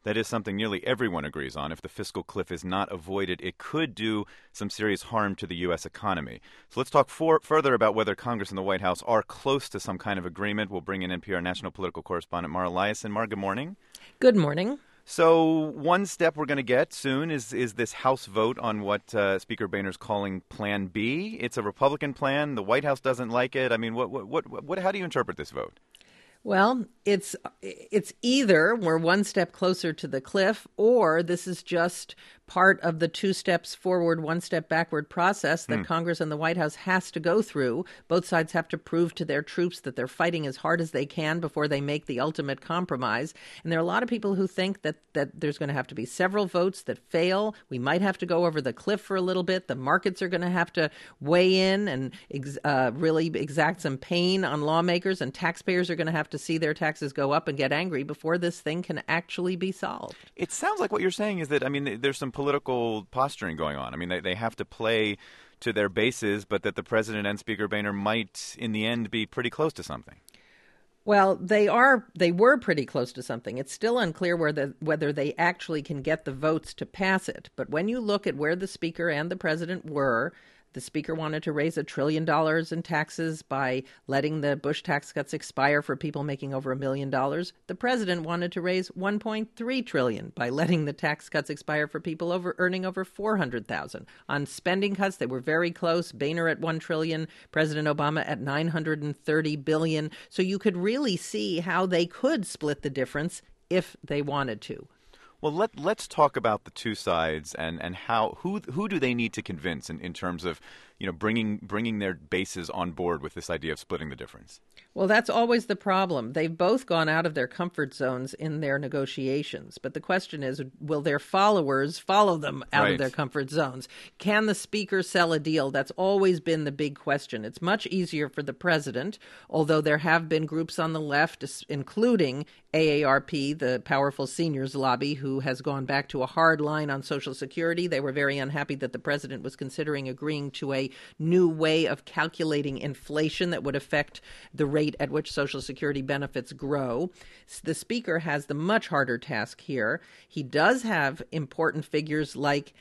That is something nearly everyone agrees on. If the fiscal cliff is not avoided, it could do some serious harm to the U.S. economy. So let's talk further about whether Congress and the White House are close to some kind of agreement. We'll bring in NPR national political correspondent Mara Liasson. Mara, good morning. Good morning. So one step we're going to get soon is this House vote on what Speaker Boehner's calling Plan B. It's a Republican plan. The White House doesn't like it. I mean, how do you interpret this vote? Well, it's either we're one step closer to the cliff, or this is just part of the 2 steps forward, 1 step backward process that Congress and the White House has to go through. Both sides have to prove to their troops that they're fighting as hard as they can before they make the ultimate compromise. And there are a lot of people who think that there's going to have to be several votes that fail. We might have to go over the cliff for a little bit. The markets are going to have to weigh in and really exact some pain on lawmakers, and taxpayers are going to have to see their taxes go up and get angry before this thing can actually be solved. It sounds like what you're saying is that, I mean, there's some political posturing going on. I mean, they have to play to their bases, but that the president and Speaker Boehner might, in the end, be pretty close to something. Well, they were pretty close to something. It's still unclear whether they actually can get the votes to pass it. But when you look at where the Speaker and the president were, the Speaker wanted to raise $1 trillion in taxes by letting the Bush tax cuts expire for people making over $1 million. The president wanted to raise $1.3 trillion by letting the tax cuts expire for people earning over $400,000. On spending cuts, they were very close. Boehner at $1 trillion, President Obama at $930 billion. So you could really see how they could split the difference if they wanted to. Well, let's talk about the two sides and who do they need to convince in terms of, you know, bringing their bases on board with this idea of splitting the difference. Well, that's always the problem. They've both gone out of their comfort zones in their negotiations. But the question is, will their followers follow them out of their comfort zones? Can the Speaker sell a deal? That's always been the big question. It's much easier for the president, although there have been groups on the left, including AARP, the powerful seniors lobby, who has gone back to a hard line on Social Security. They were very unhappy that the president was considering agreeing to a new way of calculating inflation that would affect the rate at which Social Security benefits grow. The Speaker has the much harder task here. He does have important figures like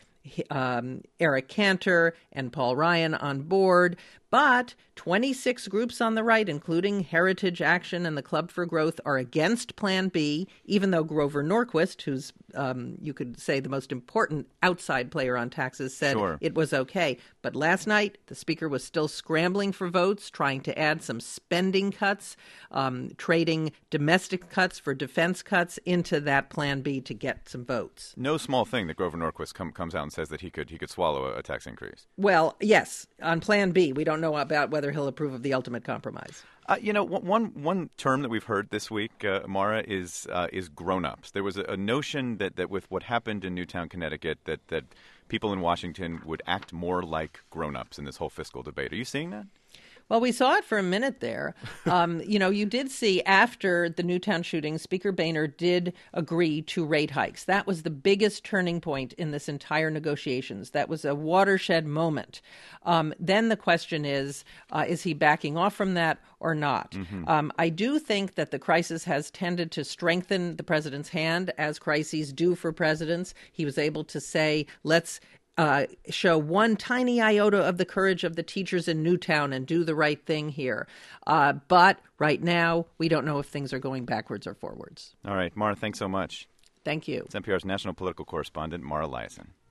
Eric Cantor and Paul Ryan on board, but 26 groups on the right, including Heritage Action and the Club for Growth, are against Plan B, even though Grover Norquist, who's, you could say, the most important outside player on taxes, said it was okay. But last night, the Speaker was still scrambling for votes, trying to add some spending cuts, trading domestic cuts for defense cuts into that Plan B to get some votes. No small thing that Grover Norquist comes out and says that he could swallow a tax increase. Well, yes, on Plan B. We don't know about whether he'll approve of the ultimate compromise. One term that we've heard this week, Mara, is grown-ups. There was a notion that with what happened in Newtown, Connecticut, that people in Washington would act more like grown-ups in this whole fiscal debate. Are you seeing that? Well, we saw it for a minute there. You did see after the Newtown shooting, Speaker Boehner did agree to rate hikes. That was the biggest turning point in this entire negotiations. That was a watershed moment. Then the question is he backing off from that or not? Mm-hmm. I do think that the crisis has tended to strengthen the president's hand, as crises do for presidents. He was able to say, let's show one tiny iota of the courage of the teachers in Newtown and do the right thing here. But right now, we don't know if things are going backwards or forwards. All right. Mara, thanks so much. Thank you. It's NPR's national political correspondent, Mara Liasson.